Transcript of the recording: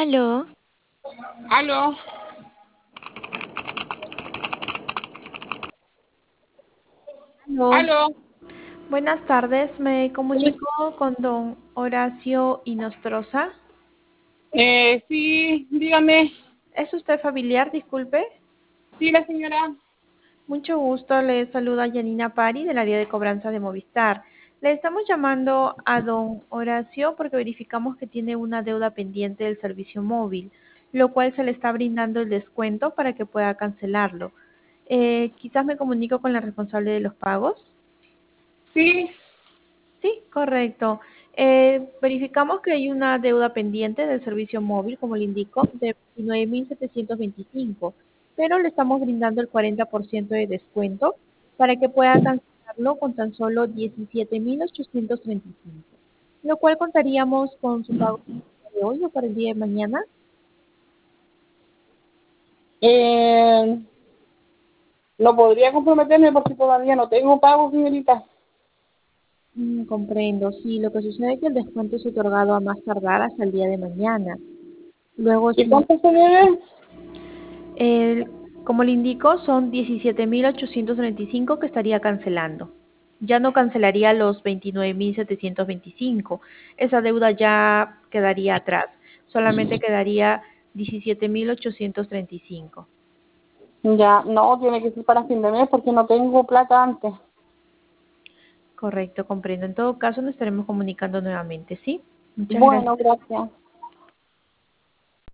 Aló, Aló, aló. aló. Buenas tardes, me comunico con don Horacio Inostroza. Sí, dígame. ¿Es usted familiar? Disculpe. Sí, la señora. Mucho gusto, le saluda Yanina Pari del área de cobranza de Movistar. Le estamos llamando a don Horacio porque verificamos que tiene una deuda pendiente del servicio móvil, lo cual se le está brindando el descuento para que pueda cancelarlo. Quizás me comunico con la responsable de los pagos. Sí, Sí, correcto. Verificamos que hay una deuda pendiente del servicio móvil, como le indico, de 29.725, pero le estamos brindando el 40% de descuento para que pueda cancelarlo con tan solo 17.835, lo cual contaríamos con su pago de hoy o para el día de mañana. eh, no podría comprometerme porque todavía no tengo pago, señorita. Comprendo, sí, lo que sucede es que el descuento es otorgado a más tardar hasta el día de mañana. Luego, ¿Y si cuánto se debe? El, como le indico, son 17.835 que estaría cancelando. Ya no cancelaría los 29.725. Esa deuda ya quedaría atrás. Solamente quedaría 17.835. Ya, no, tiene que ser para fin de mes porque no tengo plata antes. Correcto, comprendo. En todo caso, nos estaremos comunicando nuevamente, ¿sí? Muchas Bueno, gracias. gracias.